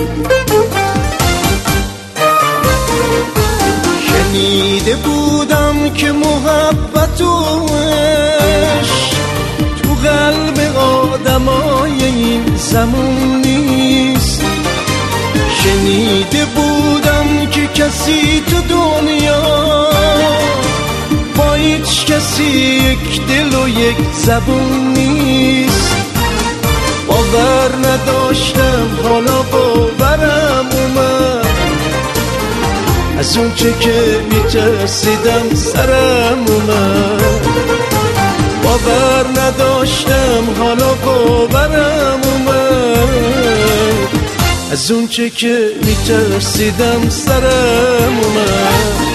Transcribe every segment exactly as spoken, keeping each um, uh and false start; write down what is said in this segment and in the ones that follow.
شنیده بودم که محبت و عشق تو قلب آدمای این زمان نیست. شنیده بودم که کسی تو دنیا با هیچ کسی یک دل و یک زبون نیست. باور نداشتم حالا باورم اومد، از اون چه که میترسیدم سرم اومد. باور نداشتم حالا باورم اومد، از اون چه که میترسیدم سرم اومد.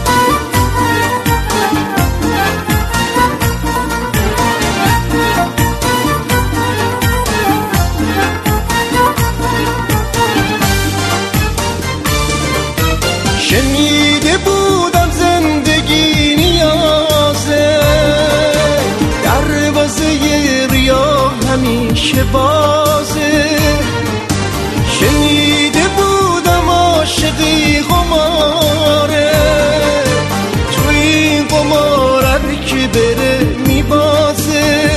شنیده بودم زندگی نیازه، دروازه ریا همیشه بازه. شنیده بودم عاشقی قماره، تو این قمار هر کی بره میبازه.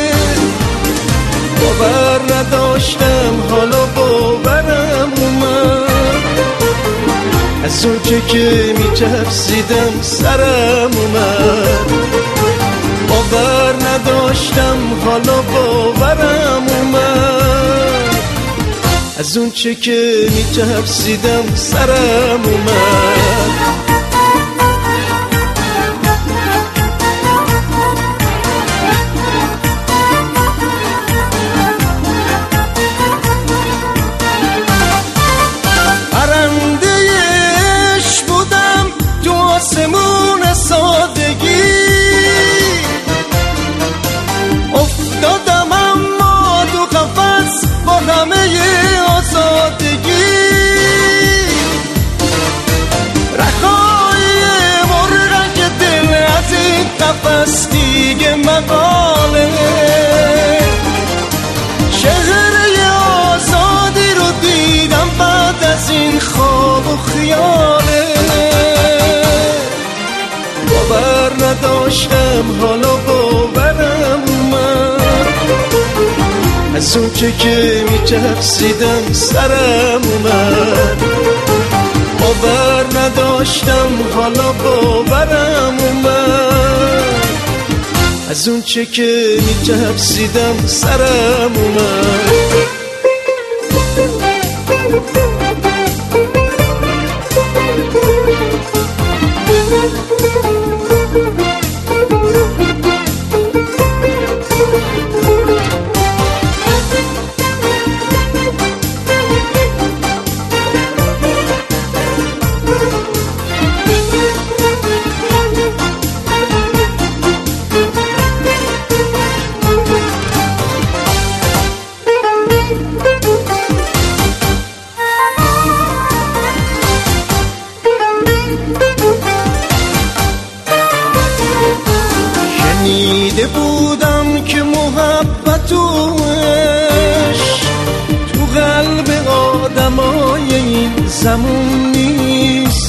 باور نداشتم حالا باورم اومد، از اون چه که میترسیدم سرم اومد. باور نداشتم حالا باورم اومد، از اون چه که میترسیدم سرم اومد. آسمون سادگی افتادم اما تو قفس با همه آزادگی. رهایی مرغ که دل از این قفس دیگه مقاله. شهر آزادی رو دیدم بعد از این خواب و خیاله. باور نداشتم حالا باورم اومد، از اون چه که میترسیدم سرم اومد. باور نداشتم حالا باورم اومد، از اون چه که میترسیدم سرم اومد. شنیده بودم که محبت و عشق تو قلب آدمای این زمان نیست.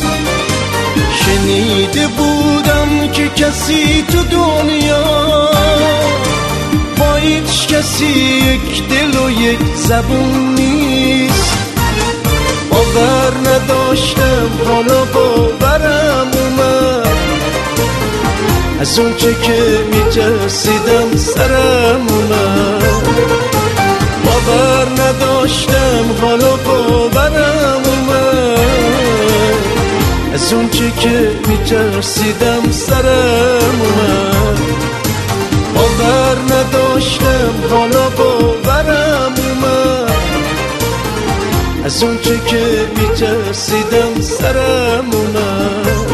شنیده بودم که کسی تو دنیا با هیچ کسی یک دل و یک زبون نیست. باور نداشتم حالا باورم اومد، از اون چه که میترسیدم سرم اومد. باور نداشتم حالا باورم اومد، از اون چه که میترسیدم سرم اومد. باور نداشتم حالا باورم اومد، از اون چه که میترسیدم سرم اومد.